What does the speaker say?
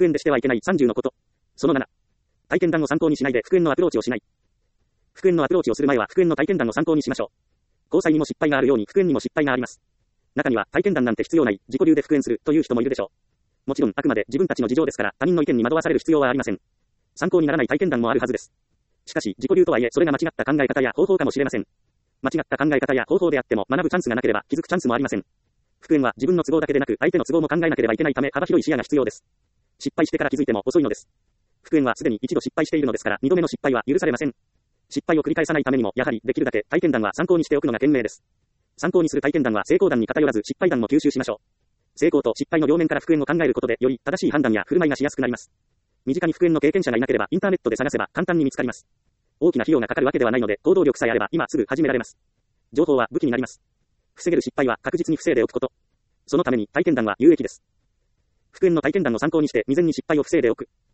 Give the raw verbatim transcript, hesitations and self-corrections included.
復縁でしてはいけないさんじゅうのこと。そのなな。体験談を参考にしないで復縁のアプローチをしない。復縁のアプローチをする前は復縁の体験談を参考にしましょう。交際にも失敗があるように復縁にも失敗があります。中には体験談なんて必要ない、自己流で復縁するという人もいるでしょう。もちろんあくまで自分たちの事情ですから他人の意見に惑わされる必要はありません。参考にならない体験談もあるはずです。しかし自己流とはいえそれが間違った考え方や方法かもしれません。間違った考え方や方法であっても学ぶチャンスがなければ気づくチャンスもありません。復縁は自分の都合だけでなく相手の都合も考えなければいけないため幅広い視野が必要です。失敗してから気づいても遅いのです。復縁はすでに一度失敗しているのですから二度目の失敗は許されません。失敗を繰り返さないためにもやはりできるだけ体験談は参考にしておくのが賢明です。参考にする体験談は成功談に偏らず失敗談も吸収しましょう。成功と失敗の両面から復縁を考えることでより正しい判断や振る舞いがしやすくなります。身近に復縁の経験者がいなければインターネットで探せば簡単に見つかります。大きな費用がかかるわけではないので行動力さえあれば今すぐ始められます。情報は武器になります。防げる失敗は確実に防いでおくこと。そのために体験談は有益です。復縁の体験談を参考にして未然に失敗を防いでおく。